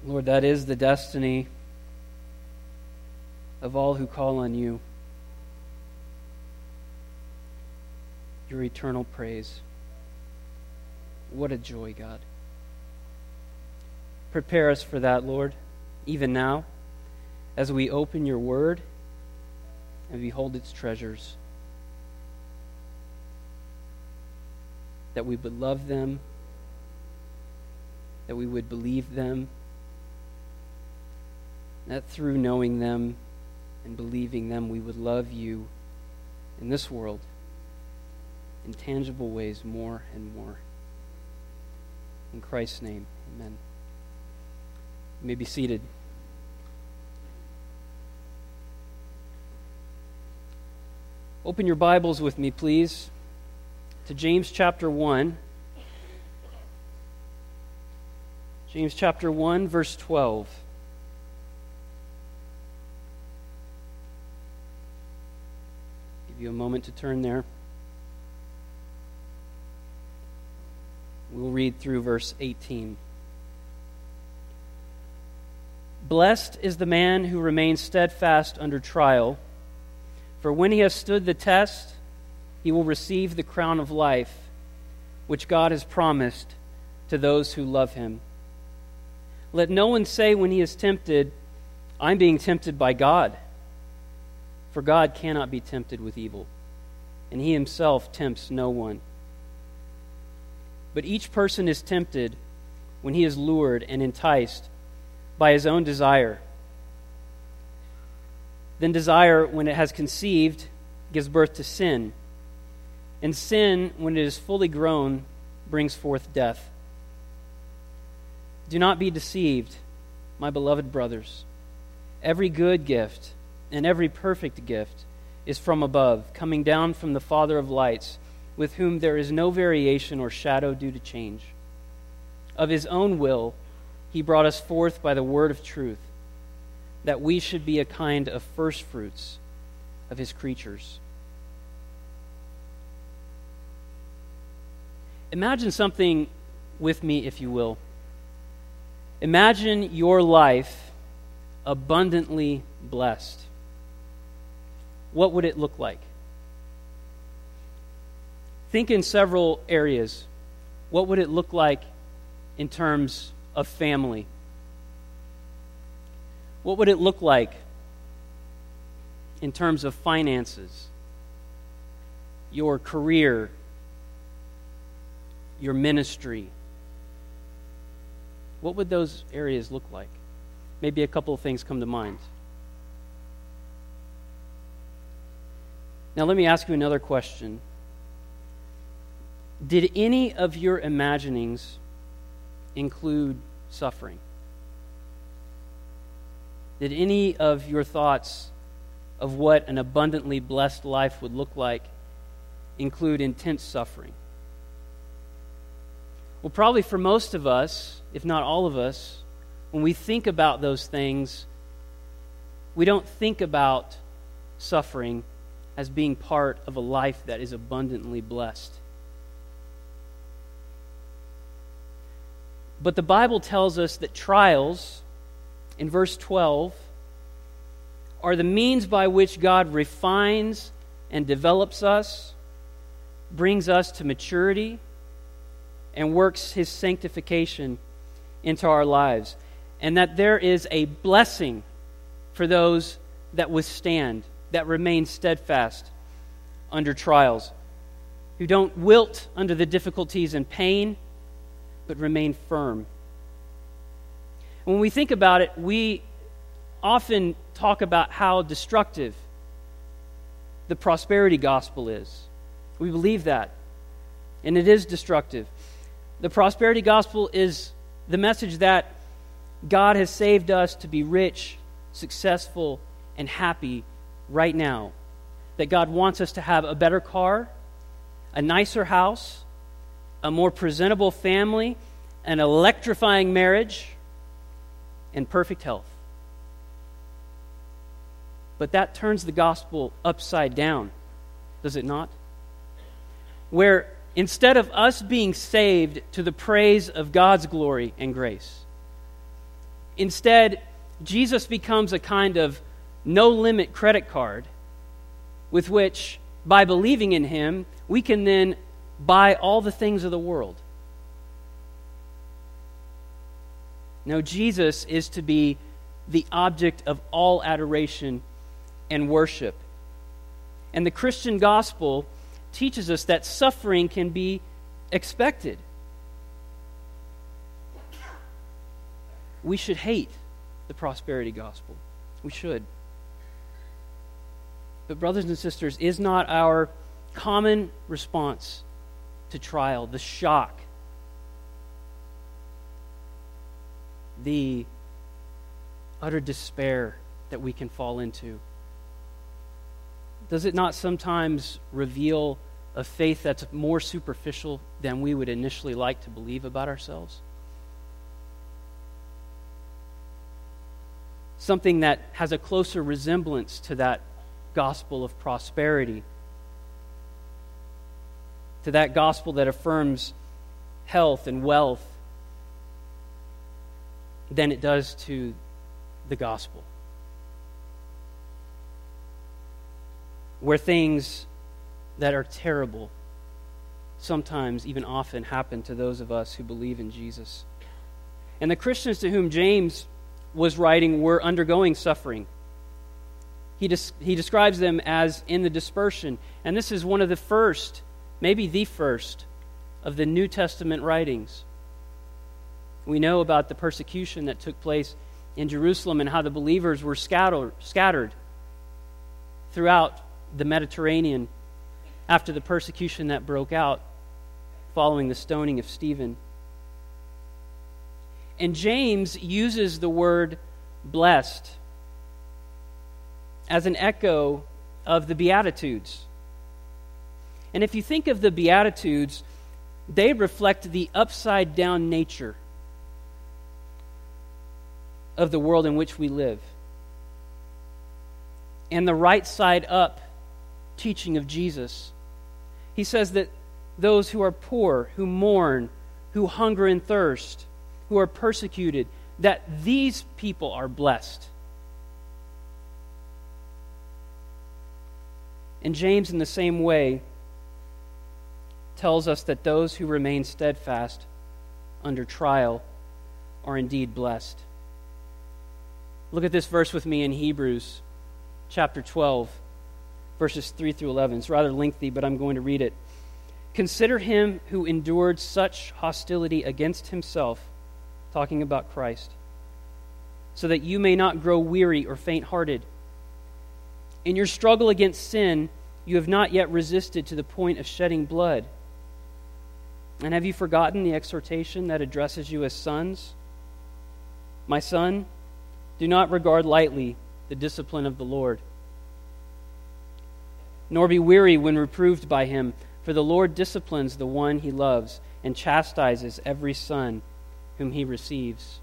Lord, that is the destiny of all who call on you. Your eternal praise. What a joy, God. Prepare us for that, Lord, even now, as we open your word and behold its treasures, that we would love them, that we would believe them, that through knowing them and believing them, we would love you in this world in tangible ways more and more. In Christ's name, amen. You may be seated. Open your Bibles with me, please, to James chapter 1. James chapter 1, verse 12. Give you a moment to turn there. We'll read through verse 18. Blessed is the man who remains steadfast under trial, for when he has stood the test, he will receive the crown of life, which God has promised to those who love him. Let no one say when he is tempted, I'm being tempted by God. For God cannot be tempted with evil, and he himself tempts no one. But each person is tempted when he is lured and enticed by his own desire. Then desire, when it has conceived, gives birth to sin. And sin, when it is fully grown, brings forth death. Do not be deceived, my beloved brothers. Every good gift and every perfect gift is from above, coming down from the Father of lights, with whom there is no variation or shadow due to change. Of his own will, he brought us forth by the word of truth, that we should be a kind of first fruits of his creatures. Imagine something with me, if you will. Imagine your life abundantly blessed. What would it look like? Think in several areas. What would it look like in terms of family? What would it look like in terms of finances, your career, your ministry? What would those areas look like? Maybe a couple of things come to mind. Now let me ask you another question. Did any of your imaginings include suffering? Did any of your thoughts of what an abundantly blessed life would look like include intense suffering? Well, probably for most of us, if not all of us, when we think about those things, we don't think about suffering as being part of a life that is abundantly blessed. But the Bible tells us that trials, in verse 12, are the means by which God refines and develops us, brings us to maturity, and works his sanctification into our lives. And that there is a blessing for those that withstand, that remain steadfast under trials, who don't wilt under the difficulties and pain, but remain firm. When we think about it, we often talk about how destructive the prosperity gospel is. We believe that, and it is destructive. The prosperity gospel is the message that God has saved us to be rich, successful, and happy right now. That God wants us to have a better car, a nicer house, a more presentable family, an electrifying marriage, and perfect health. But that turns the gospel upside down, does it not? Where instead of us being saved to the praise of God's glory and grace, Instead, Jesus becomes a kind of no-limit credit card with which, by believing in him, we can then buy all the things of the world. No, Jesus is to be the object of all adoration and worship. And the Christian gospel teaches us that suffering can be expected. We should hate the prosperity gospel. We should. But brothers and sisters, is not our common response to trial the shock, the utter despair that we can fall into? Does it not sometimes reveal a faith that's more superficial than we would initially like to believe about ourselves? Something that has a closer resemblance to that gospel of prosperity, to that gospel that affirms health and wealth, than it does to the gospel, where things that are terrible sometimes, even often, happen to those of us who believe in Jesus. And the Christians to whom James was writing were undergoing suffering. He describes them as in the dispersion. And this is one of the first, maybe the first, of the New Testament writings. We know about the persecution that took place in Jerusalem and how the believers were scattered throughout the Mediterranean after the persecution that broke out following the stoning of Stephen. And James uses the word blessed as an echo of the Beatitudes. And if you think of the Beatitudes, they reflect the upside-down nature of the world in which we live, and the right side up teaching of Jesus. He says that those who are poor, who mourn, who hunger and thirst, who are persecuted, that these people are blessed. And James, in the same way, tells us that those who remain steadfast under trial are indeed blessed. Look at this verse with me in Hebrews chapter 12, verses 3 through 11. It's rather lengthy, but I'm going to read it. Consider him who endured such hostility against himself, talking about Christ, so that you may not grow weary or faint-hearted. In your struggle against sin, you have not yet resisted to the point of shedding blood. And have you forgotten the exhortation that addresses you as sons? My son, do not regard lightly the discipline of the Lord, nor be weary when reproved by him, for the Lord disciplines the one he loves and chastises every son whom he receives.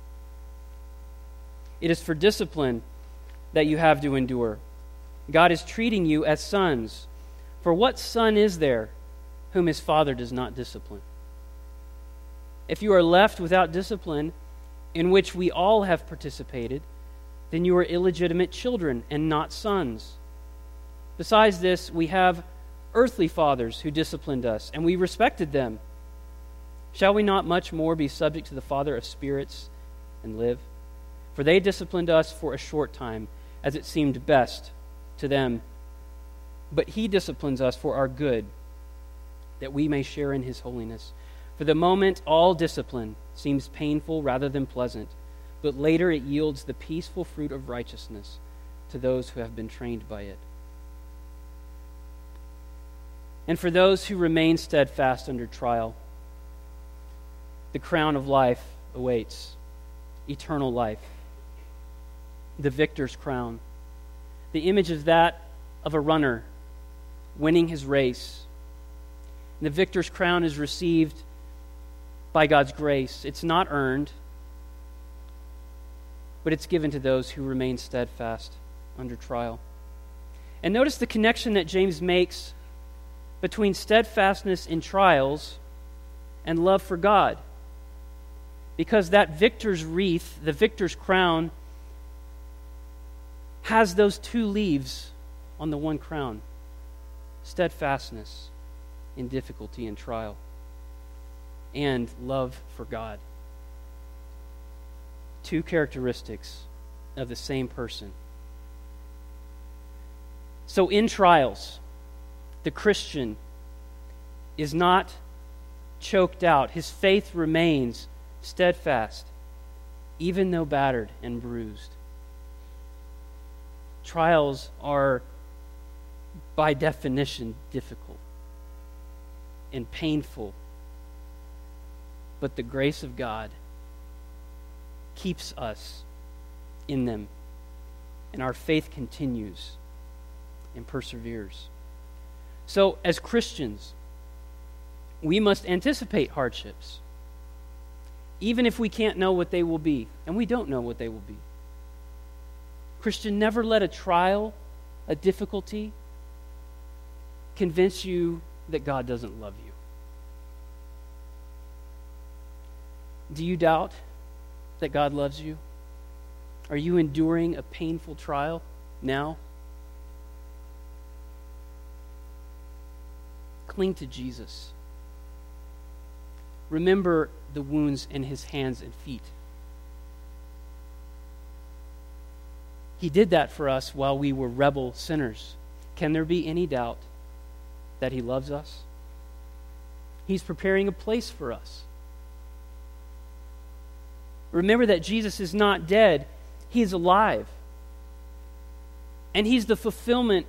It is for discipline that you have to endure. God is treating you as sons. For what son is there whom his father does not discipline? If you are left without discipline, in which we all have participated, then you are illegitimate children and not sons. Besides this, we have earthly fathers who disciplined us, and we respected them. Shall we not much more be subject to the Father of spirits and live? For they disciplined us for a short time, as it seemed best to them. But he disciplines us for our good, that we may share in his holiness. For the moment, all discipline seems painful rather than pleasant, but later it yields the peaceful fruit of righteousness to those who have been trained by it. And for those who remain steadfast under trial, the crown of life awaits, eternal life, the victor's crown. The image is that of a runner winning his race. And the victor's crown is received by God's grace. It's not earned, but it's given to those who remain steadfast under trial. And notice the connection that James makes between steadfastness in trials and love for God. Because that victor's wreath, the victor's crown, has those two leaves on the one crown: steadfastness in difficulty and trial, and love for God. Two characteristics of the same person. So in trials, the Christian is not choked out. His faith remains steadfast, even though battered and bruised. Trials are, by definition, difficult and painful, but the grace of God keeps us in them, and our faith continues and perseveres. So, as Christians, we must anticipate hardships, even if we can't know what they will be, and we don't know what they will be. Christian, never let a trial, a difficulty, convince you that God doesn't love you. Do you doubt that God loves you? Are you enduring a painful trial now? Cling to Jesus. Remember the wounds in his hands and feet. He did that for us while we were rebel sinners. Can there be any doubt that he loves us? He's preparing a place for us. Remember that Jesus is not dead. He is alive. And he's the fulfillment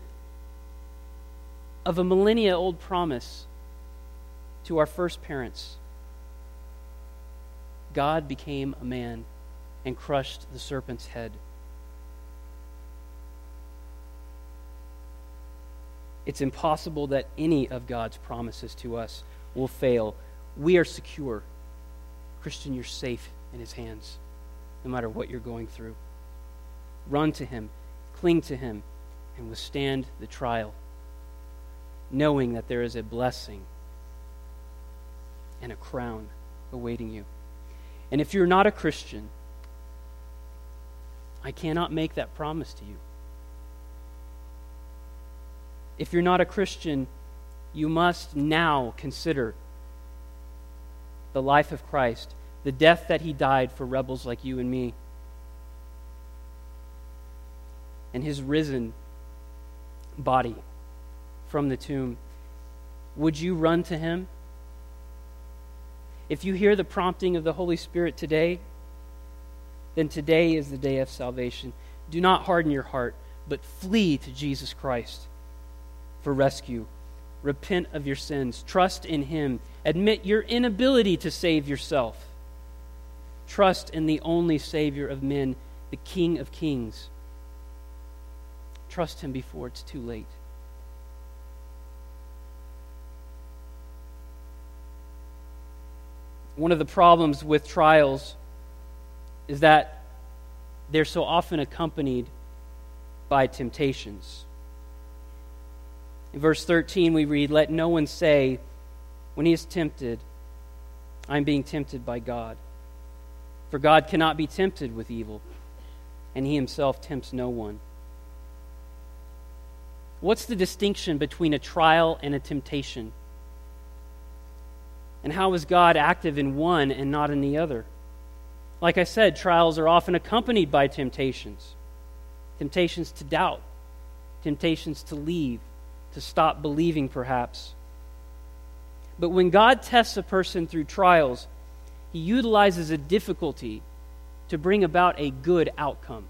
of a millennia-old promise to our first parents. God became a man and crushed the serpent's head. It's impossible that any of God's promises to us will fail. We are secure. Christian, you're safe in his hands, no matter what you're going through. Run to him, cling to him, and withstand the trial, knowing that there is a blessing and a crown awaiting you. And if you're not a Christian, I cannot make that promise to you. If you're not a Christian, you must now consider the life of Christ, the death that he died for rebels like you and me, and his risen body from the tomb. Would you run to him? If you hear the prompting of the Holy Spirit today, then today is the day of salvation. Do not harden your heart, but flee to Jesus Christ for rescue. Repent of your sins. Trust in him. Admit your inability to save yourself. Trust in the only Savior of men, the King of kings. Trust him before it's too late. One of the problems with trials is that they're so often accompanied by temptations. In verse 13 we read, "Let no one say, when he is tempted, I'm being tempted by God. For God cannot be tempted with evil, and he himself tempts no one." What's the distinction between a trial and a temptation? And how is God active in one and not in the other? Like I said, trials are often accompanied by temptations. Temptations to doubt, temptations to leave, to stop believing perhaps. But when God tests a person through trials, he utilizes a difficulty to bring about a good outcome.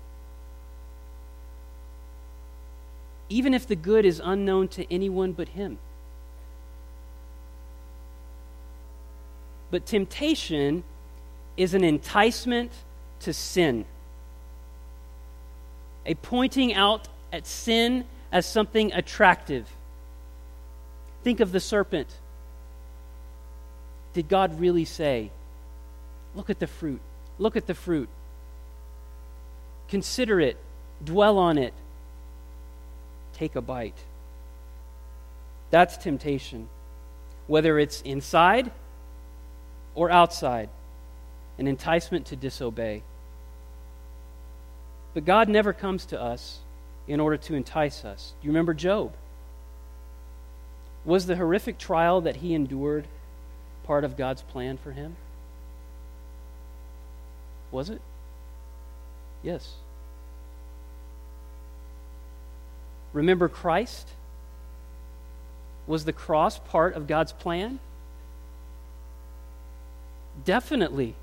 Even if the good is unknown to anyone but him. But temptation is an enticement to sin. A pointing out at sin as something attractive. Think of the serpent. Did God really say, look at the fruit, look at the fruit. Consider it, dwell on it, take a bite? That's temptation, whether it's inside or outside. an enticement to disobey. But God never comes to us in order to entice us. Do you remember Job? Was the horrific trial that he endured part of God's plan for him? Was it? Yes. Remember Christ? Was the cross part of God's plan? Definitely.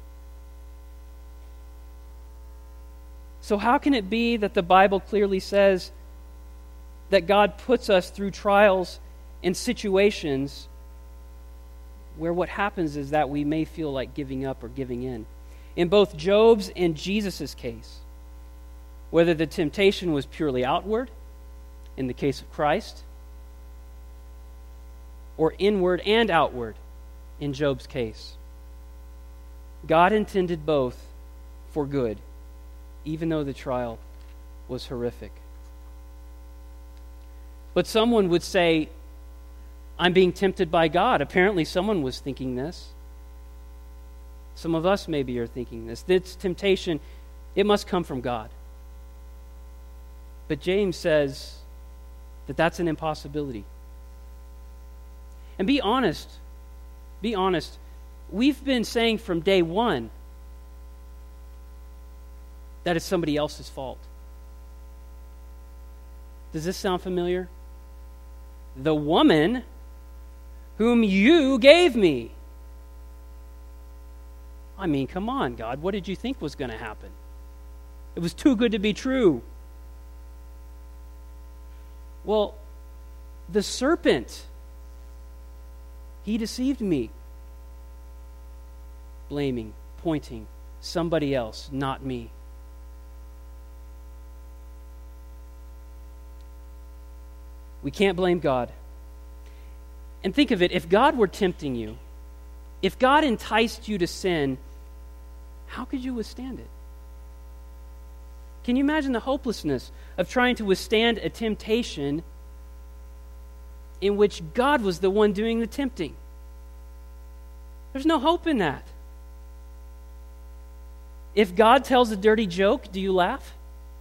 So how can it be that the Bible clearly says that God puts us through trials and situations where what happens is that we may feel like giving up or giving in? In both Job's and Jesus' case, whether the temptation was purely outward, in the case of Christ, or inward and outward, in Job's case, God intended both for good, even though the trial was horrific. But someone would say, I'm being tempted by God. Apparently someone was thinking this. Some of us maybe are thinking this. This temptation, it must come from God. But James says that that's an impossibility. And be honest. Be honest. We've been saying from day one that it's somebody else's fault. Does this sound familiar? The woman whom you gave me. I mean, come on, God. What did you think was going to happen? It was too good to be true. Well, the serpent, he deceived me. Blaming, pointing, somebody else, not me. We can't blame God. And think of it, if God were tempting you, if God enticed you to sin, how could you withstand it? Can you imagine the hopelessness of trying to withstand a temptation in which God was the one doing the tempting? There's no hope in that. If God tells a dirty joke, do you laugh?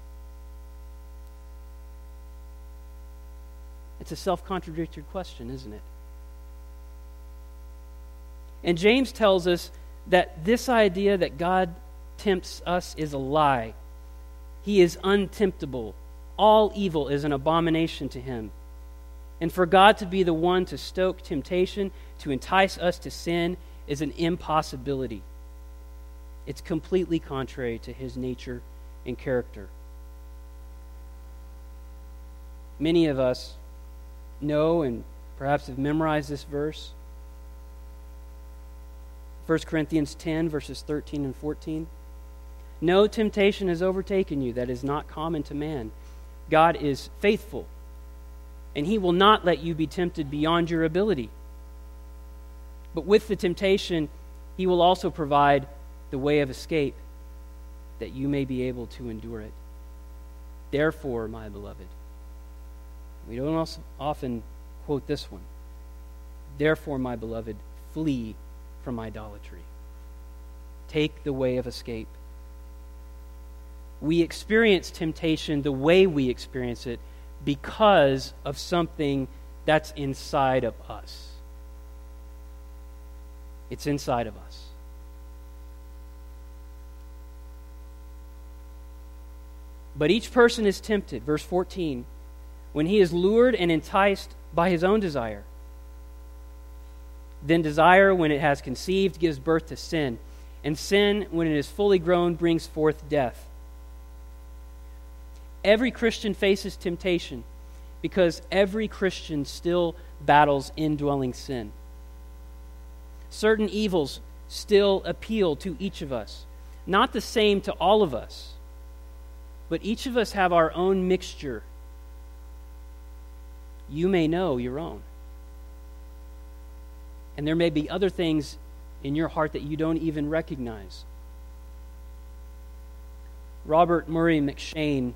It's a self-contradictory question, isn't it? And James tells us that this idea that God tempts us is a lie. He is untemptable. All evil is an abomination to him. And for God to be the one to stoke temptation, to entice us to sin, is an impossibility. It's completely contrary to his nature and character. Many of us know and perhaps have memorized this verse. 1 Corinthians 10, verses 13 and 14. No temptation has overtaken you that is not common to man. God is faithful, and he will not let you be tempted beyond your ability. But with the temptation, he will also provide the way of escape, that you may be able to endure it. Therefore, my beloved, we don't often quote this one. Therefore, my beloved, flee from idolatry. Take the way of escape. We experience temptation the way we experience it because of something that's inside of us. It's inside of us. But each person is tempted, verse 14, when he is lured and enticed by his own desire. Then desire, when it has conceived, gives birth to sin. And sin, when it is fully grown, brings forth death. Every Christian faces temptation because every Christian still battles indwelling sin. Certain evils still appeal to each of us. Not the same to all of us, but each of us have our own mixture. You may know your own. And there may be other things in your heart that you don't even recognize. Robert Murray McCheyne,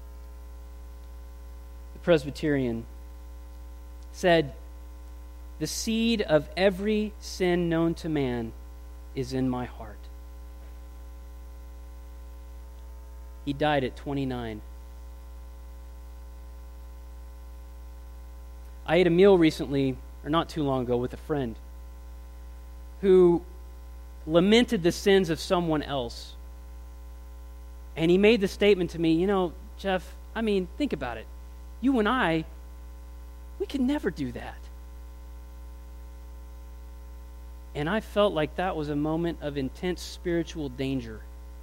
the Presbyterian, said, "The seed of every sin known to man is in my heart." He died at 29. I ate a meal recently, or not too long ago, with a friend who lamented the sins of someone else. And he made the statement to me, you know, Jeff, I mean, think about it. You and I, we could never do that. And I felt like that was a moment of intense spiritual danger.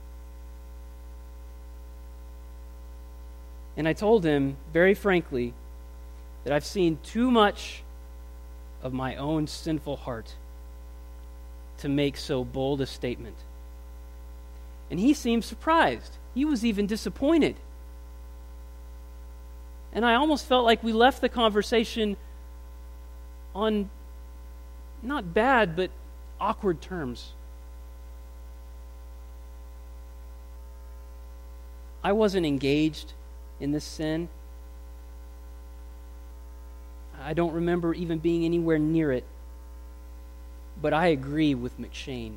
And I told him, very frankly, that I've seen too much of my own sinful heart to make so bold a statement. And he seemed surprised. He was even disappointed. And I almost felt like we left the conversation on not bad, but awkward terms. I wasn't engaged in this sin. I don't remember even being anywhere near it. But I agree with McShane.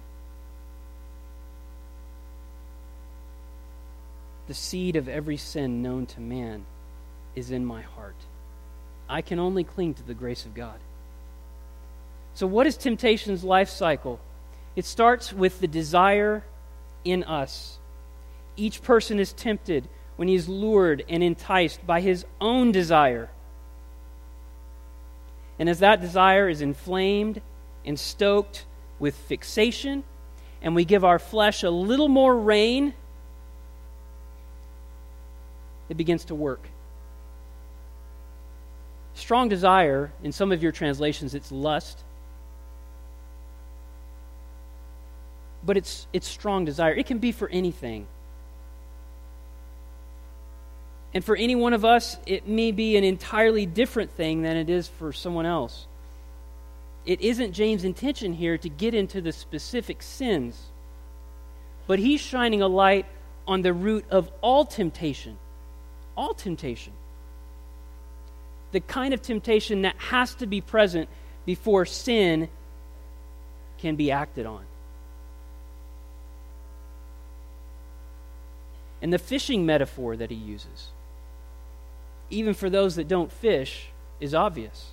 The seed of every sin known to man is in my heart. I can only cling to the grace of God. So what is temptation's life cycle? It starts with the desire in us. Each person is tempted when he is lured and enticed by his own desire. And as that desire is inflamed and stoked with fixation, and we give our flesh a little more rein, it begins to work. Strong desire, in some of your translations, it's lust. But it's strong desire. It can be for anything. And for any one of us, it may be an entirely different thing than it is for someone else. It isn't James' intention here to get into the specific sins, but he's shining a light on the root of all temptation. All temptation. The kind of temptation that has to be present before sin can be acted on. And the fishing metaphor that he uses, even for those that don't fish, is obvious.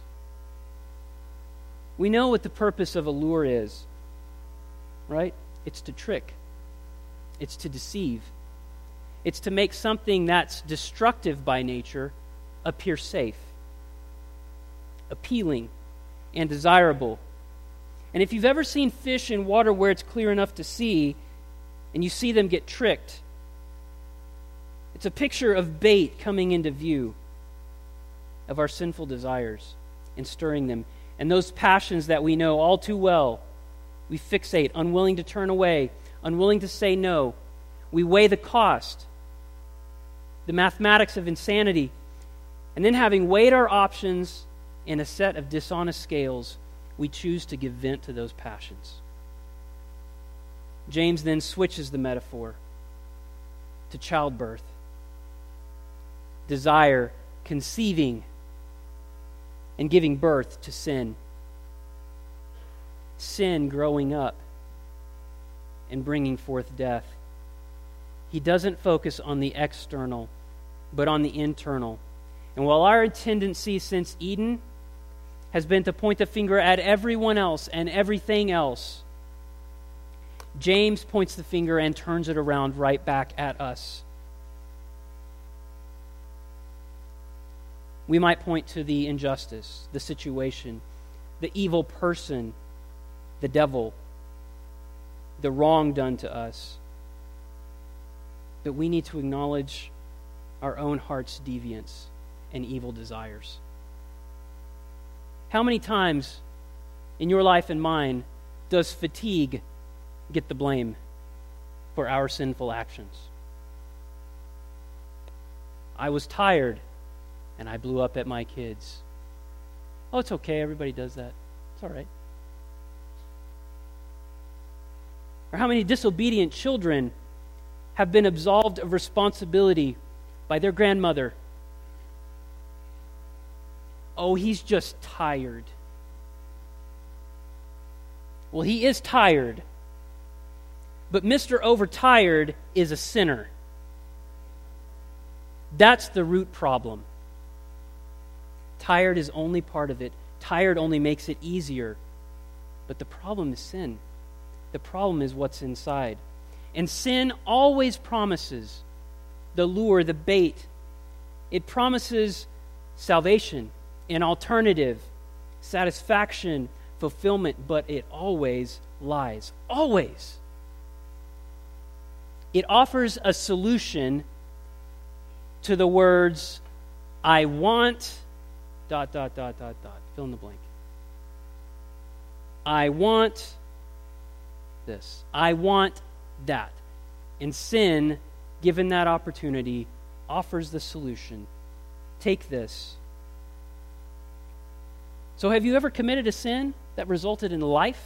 We know what the purpose of a lure is, right? It's to trick. It's to deceive. It's to make something that's destructive by nature appear safe, appealing, and desirable. And if you've ever seen fish in water where it's clear enough to see, and you see them get tricked, it's a picture of bait coming into view of our sinful desires and stirring them. And those passions that we know all too well, we fixate, unwilling to turn away, unwilling to say no. We weigh the cost, the mathematics of insanity, and then having weighed our options in a set of dishonest scales, we choose to give vent to those passions. James then switches the metaphor to childbirth. Desire, conceiving, and giving birth to sin. Sin growing up and bringing forth death. He doesn't focus on the external, but on the internal. And while our tendency since Eden has been to point the finger at everyone else and everything else, James points the finger and turns it around right back at us. We might point to the injustice, the situation, the evil person, the devil, the wrong done to us. But we need to acknowledge our own heart's deviance and evil desires. How many times in your life and mine does fatigue get the blame for our sinful actions? I was tired and I blew up at my kids. Oh, it's okay. Everybody does that. It's all right. Or how many disobedient children have been absolved of responsibility by their grandmother? Oh, he's just tired. Well, he is tired. But Mr. Overtired is a sinner. That's the root problem. Tired is only part of it. Tired only makes it easier. But the problem is sin. The problem is what's inside. And sin always promises the lure, the bait. It promises salvation, an alternative, satisfaction, fulfillment, but it always lies. Always. It offers a solution to the words, I want, ... fill in the blank. I want this. I want that. And sin, given that opportunity, offers the solution. Take this. So have you ever committed a sin that resulted in life?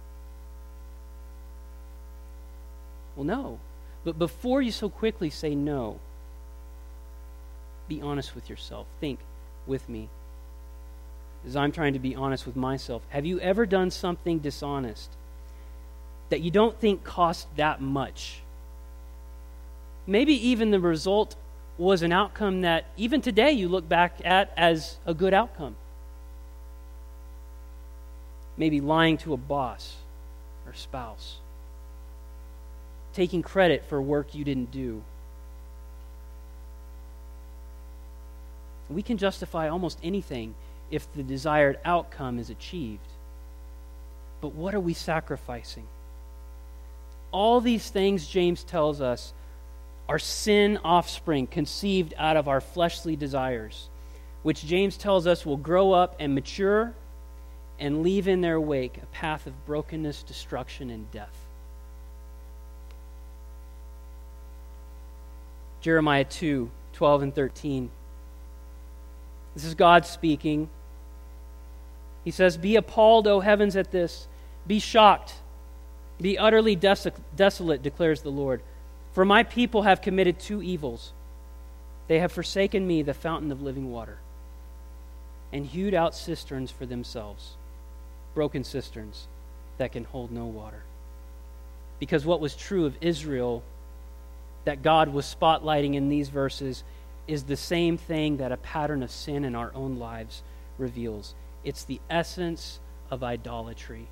Well, no. But before you so quickly say no, be honest with yourself. Think with me as I'm trying to be honest with myself. Have you ever done something dishonest that you don't think cost that much? Maybe even the result was an outcome that even today you look back at as a good outcome. Maybe lying to a boss or spouse. Taking credit for work you didn't do. We can justify almost anything if the desired outcome is achieved. But what are we sacrificing? All these things, James tells us, are sin offspring conceived out of our fleshly desires, which James tells us will grow up and mature and leave in their wake a path of brokenness, destruction, and death. Jeremiah 2:12 and 13. This is God speaking. He says, Be appalled, O heavens, at this. Be shocked. Be utterly desolate, declares the Lord. For my people have committed two evils. They have forsaken me, the fountain of living water, and hewed out cisterns for themselves, broken cisterns that can hold no water. Because what was true of Israel that God was spotlighting in these verses is the same thing that a pattern of sin in our own lives reveals. It's the essence of idolatry.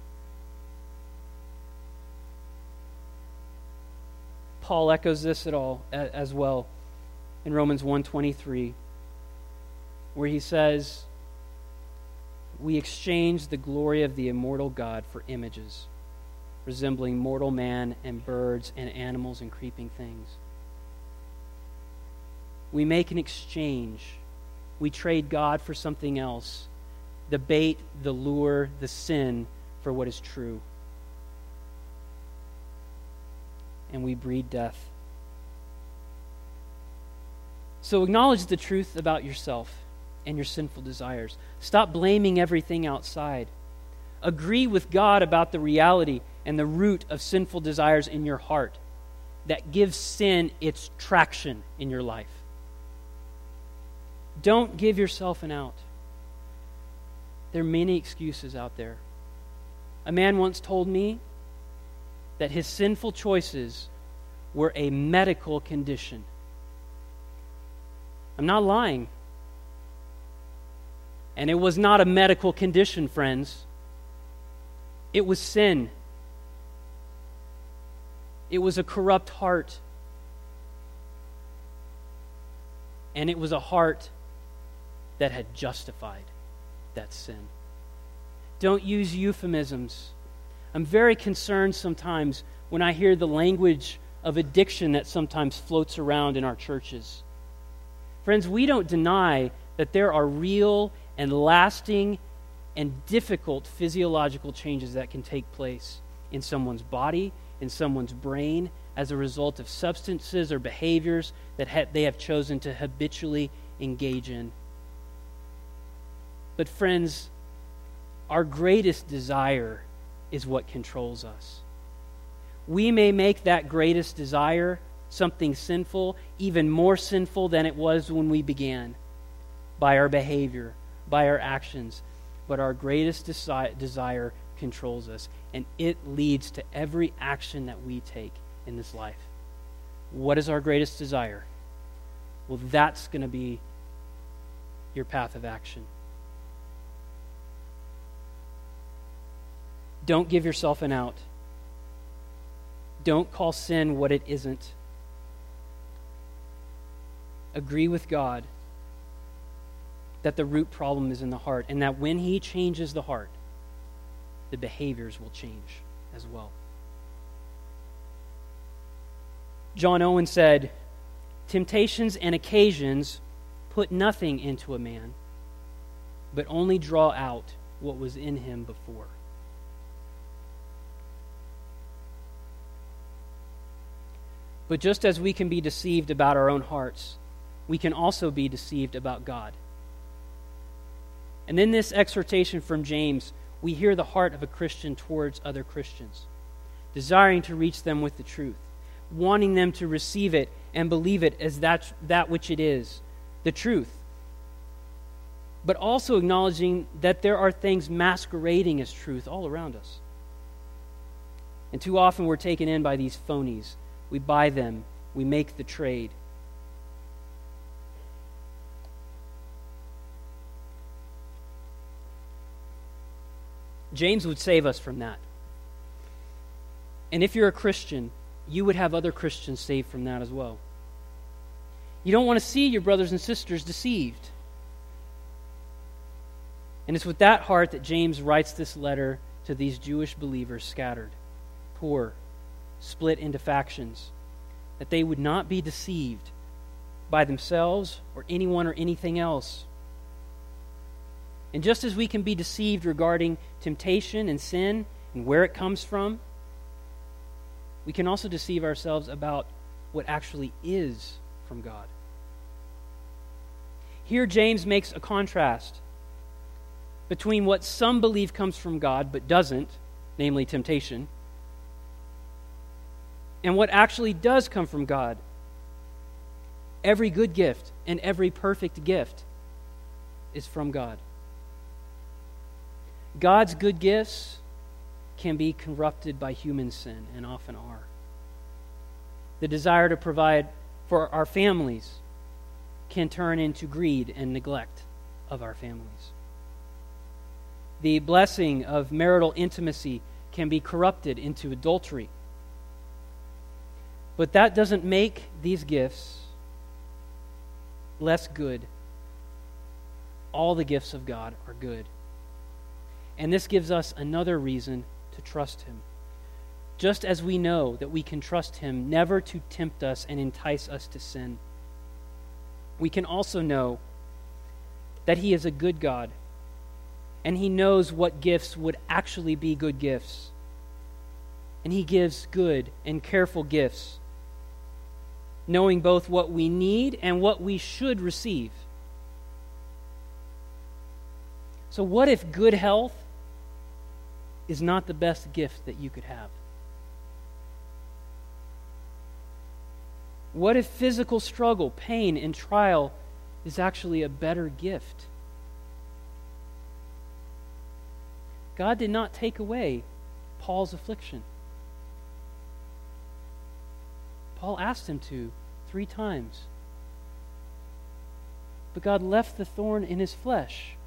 Paul echoes this as well in Romans 1:23, where he says, We exchange the glory of the immortal God for images, resembling mortal man and birds and animals and creeping things. We make an exchange. We trade God for something else. The bait, the lure, the sin for what is true. And we breed death. So acknowledge the truth about yourself and your sinful desires. Stop blaming everything outside. Agree with God about the reality and the root of sinful desires in your heart that gives sin its traction in your life. Don't give yourself an out. There are many excuses out there. A man once told me that his sinful choices were a medical condition. I'm not lying. And it was not a medical condition, friends. It was sin. It was a corrupt heart. And it was a heart that had justified that sin. Don't use euphemisms. I'm very concerned sometimes when I hear the language of addiction that sometimes floats around in our churches. Friends, we don't deny that there are real and lasting and difficult physiological changes that can take place in someone's body, in someone's brain, as a result of substances or behaviors that they have chosen to habitually engage in. But friends, our greatest desire is what controls us. We may make that greatest desire, something sinful, even more sinful than it was when we began, by our behavior, by our actions. But our greatest desire controls us, and it leads to every action that we take in this life. What is our greatest desire? well, that's going to be your path of action. Don't give yourself an out. Don't call sin what it isn't. Agree with God that the root problem is in the heart, and that when He changes the heart, the behaviors will change as well. John Owen said, "Temptations and occasions put nothing into a man, but only draw out what was in him before." But just as we can be deceived about our own hearts, we can also be deceived about God. And in this exhortation from James, we hear the heart of a Christian towards other Christians, desiring to reach them with the truth, wanting them to receive it and believe it as that which it is, the truth. But also acknowledging that there are things masquerading as truth all around us. And too often we're taken in by these phonies. We buy them. We make the trade. James would save us from that. And if you're a Christian, you would have other Christians saved from that as well. You don't want to see your brothers and sisters deceived. And it's with that heart that James writes this letter to these Jewish believers scattered, poor, split into factions, that they would not be deceived by themselves or anyone or anything else. And just as we can be deceived regarding temptation and sin and where it comes from, we can also deceive ourselves about what actually is from God. Here James makes a contrast between what some believe comes from God but doesn't, namely temptation, and what actually does come from God. Every good gift and every perfect gift is from God. God's good gifts can be corrupted by human sin, and often are. The desire to provide for our families can turn into greed and neglect of our families. The blessing of marital intimacy can be corrupted into adultery. But that doesn't make these gifts less good. All the gifts of God are good. And this gives us another reason to trust Him. Just as we know that we can trust Him never to tempt us and entice us to sin, we can also know that He is a good God, and He knows what gifts would actually be good gifts. And He gives good and careful gifts, knowing both what we need and what we should receive. So what if good health is not the best gift that you could have? What if physical struggle, pain, and trial is actually a better gift? God did not take away Paul's affliction. Paul asked him to 3 times. But God left the thorn in his flesh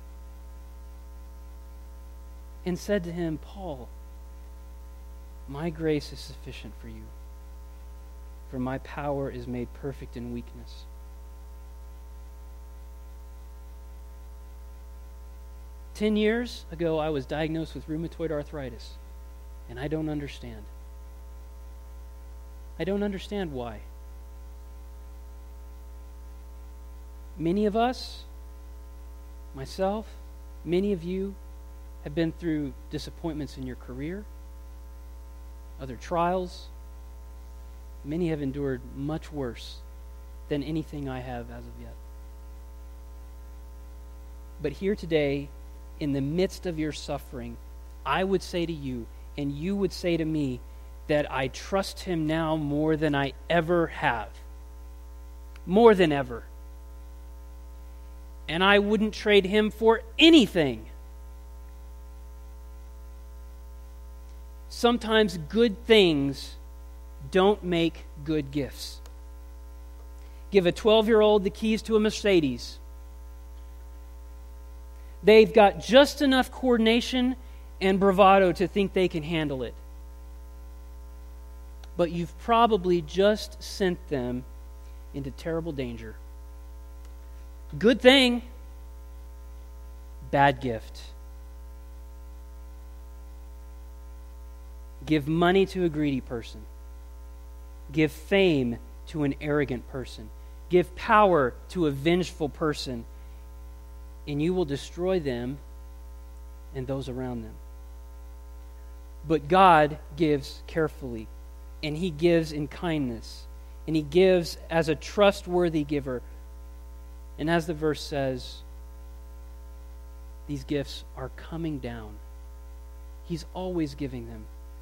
and said to him, "Paul, my grace is sufficient for you, for my power is made perfect in weakness." Ten years ago, I was diagnosed with rheumatoid arthritis, and I don't understand. I don't understand why. Many of us, myself, many of you, have been through disappointments in your career, other trials. Many have endured much worse than anything I have as of yet. But here today, in the midst of your suffering, I would say to you, and you would say to me, that I trust Him now more than I ever have. More than ever. And I wouldn't trade Him for anything. Sometimes good things don't make good gifts. give a 12-year-old the keys to a Mercedes. They've got just enough coordination and bravado to think they can handle it. But you've probably just sent them into terrible danger. Good thing, bad gift. Give money to a greedy person. Give fame to an arrogant person. Give power to a vengeful person. And you will destroy them and those around them. But God gives carefully, and He gives in kindness, and He gives as a trustworthy giver. And as the verse says, these gifts are coming down. He's always giving them.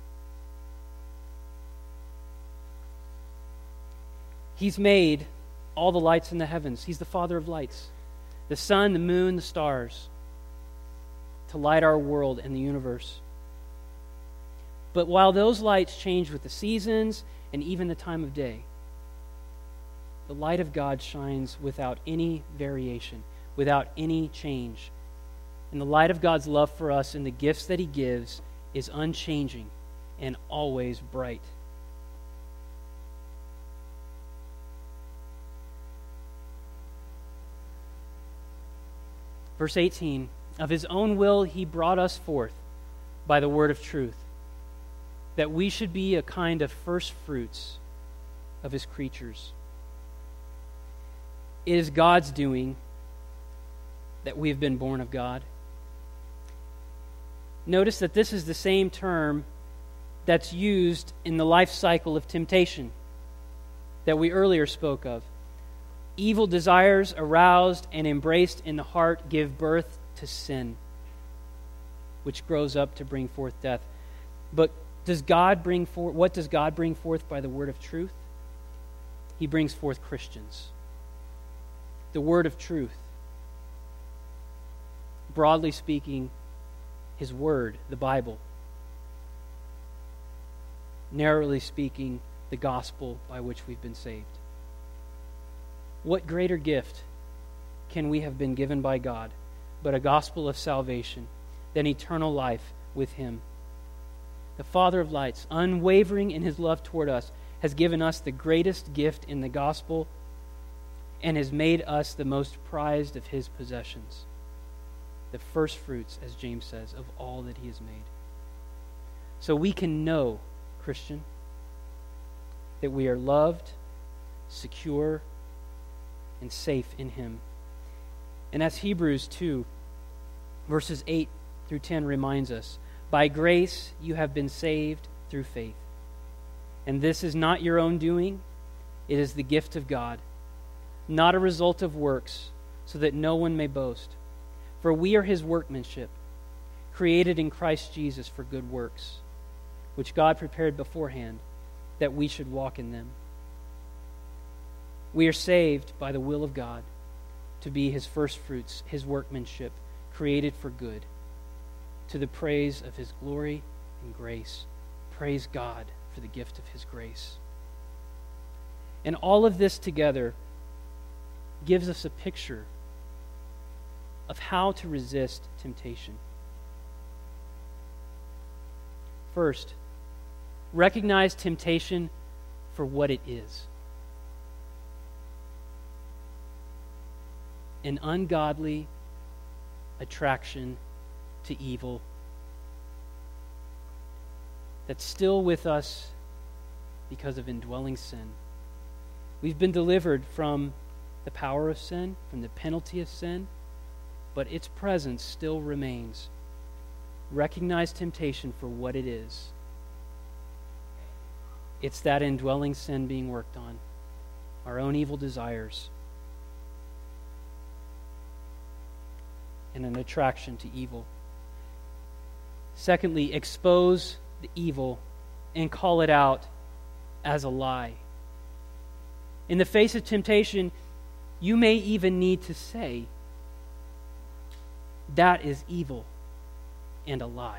He's made all the lights in the heavens. He's the Father of lights. The sun, the moon, the stars, to light our world and the universe. But while those lights change with the seasons and even the time of day, the light of God shines without any variation, without any change. And the light of God's love for us and the gifts that He gives is unchanging and always bright. Verse 18, of His own will He brought us forth by the word of truth, that we should be a kind of first fruits of His creatures. It is God's doing that we have been born of God. Notice that this is the same term that's used in the life cycle of temptation that we earlier spoke of. Evil desires aroused and embraced in the heart give birth to sin, which grows up to bring forth death. But what does God bring forth by the word of truth? He brings forth Christians. The word of truth. Broadly speaking, His word, the Bible. Narrowly speaking, the gospel by which we've been saved. What greater gift can we have been given by God but a gospel of salvation than eternal life with Him? The Father of lights, unwavering in His love toward us, has given us the greatest gift in the gospel and has made us the most prized of His possessions. The first fruits, as James says, of all that He has made. So we can know, Christian, that we are loved, secure, and safe in Him. And as Hebrews 2, verses 8 through 10 reminds us, by grace you have been saved through faith. And this is not your own doing, it is the gift of God, not a result of works, so that no one may boast. For we are His workmanship, created in Christ Jesus for good works, which God prepared beforehand that we should walk in them. We are saved by the will of God to be His firstfruits, His workmanship, created for good, to the praise of His glory and grace. Praise God for the gift of His grace. And all of this together gives us a picture of how to resist temptation. First, recognize temptation for what it is. An ungodly attraction to evil that's still with us because of indwelling sin. We've been delivered from the power of sin, from the penalty of sin, but its presence still remains. Recognize temptation for what it is. It's that indwelling sin being worked on, our own evil desires, and an attraction to evil. Secondly, expose the evil and call it out as a lie. In the face of temptation, you may even need to say, that is evil and a lie.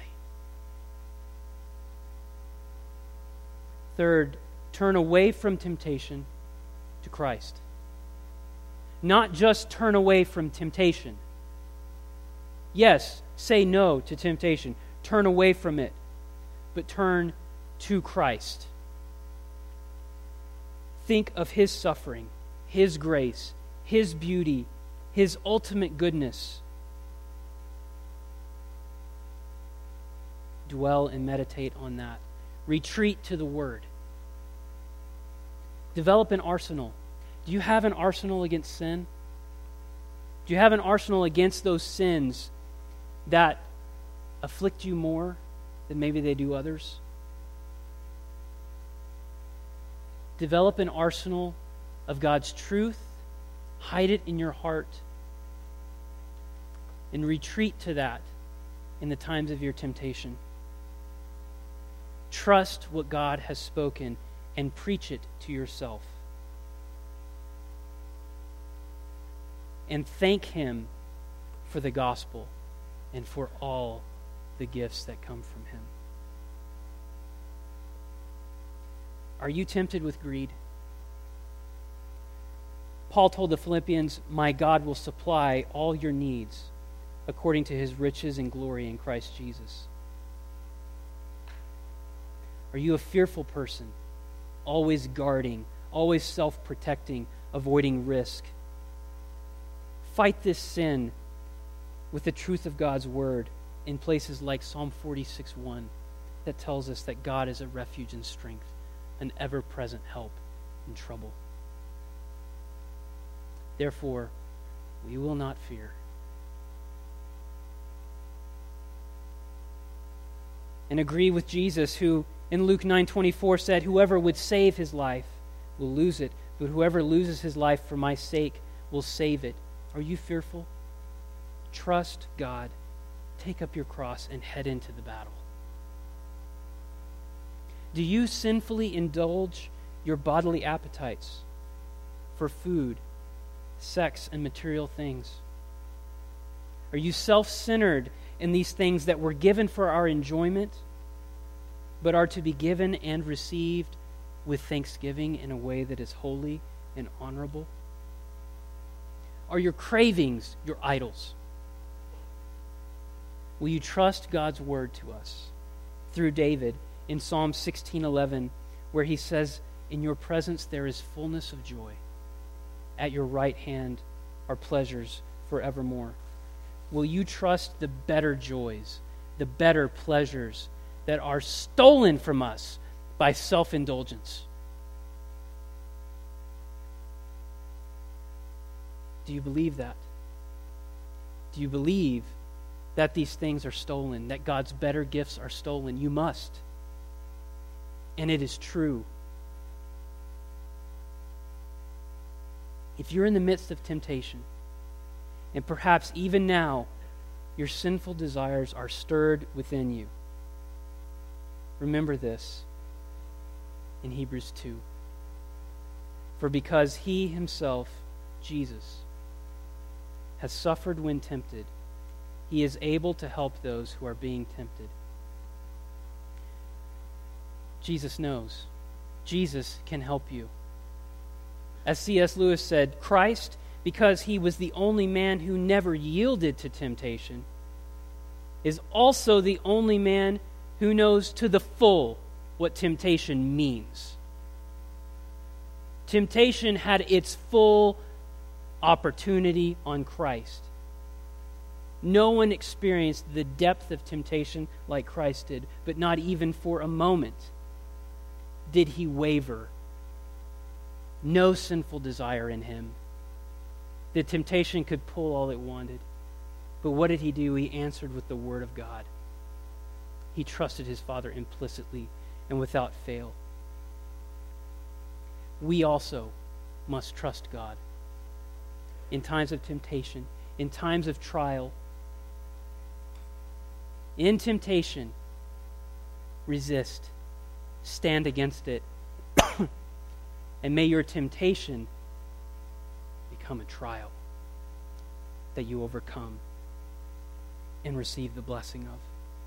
Third, turn away from temptation to Christ. not just turn away from temptation. Yes, say no to temptation. Turn away from it, but turn to Christ. Think of His suffering, His grace, His beauty, His ultimate goodness. Dwell and meditate on that. Retreat to the Word. Develop an arsenal. Do you have an arsenal against sin? Do you have an arsenal against those sins that afflict you more than maybe they do others? Develop an arsenal of God's truth. Hide it in your heart. And retreat to that in the times of your temptation. Trust what God has spoken and preach it to yourself. And thank Him for the gospel and for all the gifts that come from Him. Are you tempted with greed? Paul told the Philippians, "My God will supply all your needs according to His riches and glory in Christ Jesus." Are you a fearful person, always guarding, always self-protecting, avoiding risk? Fight this sin with the truth of God's Word in places like Psalm 46:1 that tells us that God is a refuge and strength, an ever-present help in trouble. Therefore, we will not fear. And agree with Jesus, who in Luke 9:24 said, "Whoever would save his life will lose it, but whoever loses his life for my sake will save it." Are you fearful? Trust God. Take up your cross and head into the battle. Do you sinfully indulge your bodily appetites for food, sex, and material things? Are you self-centered in these things that were given for our enjoyment, but are to be given and received with thanksgiving in a way that is holy and honorable? Are your cravings your idols? Will you trust God's word to us through David in Psalm 16:11, where he says, "In your presence there is fullness of joy. At your right hand are pleasures forevermore." Will you trust the better joys, the better pleasures that are stolen from us by self-indulgence? Do you believe that? Do you believe that these things are stolen, that God's better gifts are stolen? You must. And it is true. If you're in the midst of temptation, and perhaps even now your sinful desires are stirred within you, remember this in Hebrews 2. For because He Himself, Jesus, has suffered when tempted, He is able to help those who are being tempted. Jesus knows. Jesus can help you. As C.S. Lewis said, Christ, because He was the only man who never yielded to temptation, is also the only man who knows to the full what temptation means. Temptation had its full opportunity on Christ. No one experienced the depth of temptation like Christ did, but not even for a moment did He waver. No sinful desire in Him. The temptation could pull all it wanted. But what did He do? He answered with the Word of God. He trusted His Father implicitly and without fail. We also must trust God in times of temptation, in times of trial. In temptation, resist, stand against it, and may your temptation become a trial that you overcome and receive the blessing of.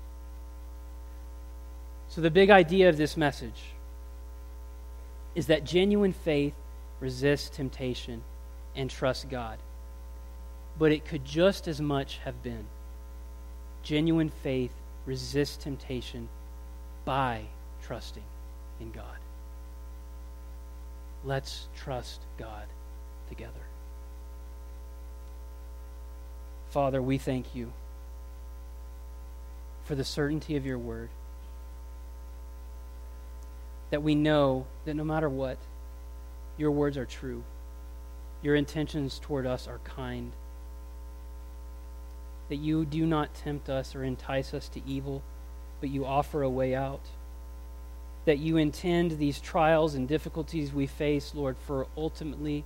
So the big idea of this message is that genuine faith resists temptation and trust God. But it could just as much have been genuine faith resists temptation by trusting in God. Let's trust God together. Father, we thank you for the certainty of your word, that we know that no matter what, your words are true. Your intentions toward us are kind. That you do not tempt us or entice us to evil, but you offer a way out. That you intend these trials and difficulties we face, Lord, for ultimately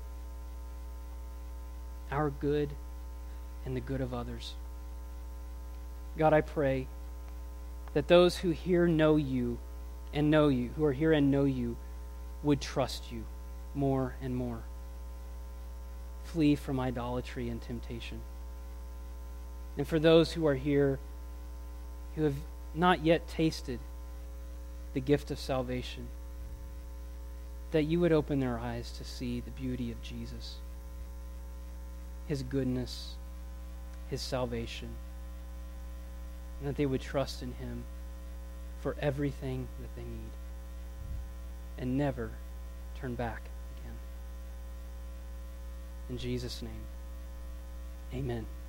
our good and the good of others. God, I pray that those who here know you, who are here and know you, would trust you more and more. Flee from idolatry and temptation. And for those who are here who have not yet tasted the gift of salvation, that you would open their eyes to see the beauty of Jesus, his goodness, his salvation, and that they would trust in him for everything that they need and never turn back again. In Jesus' name, amen.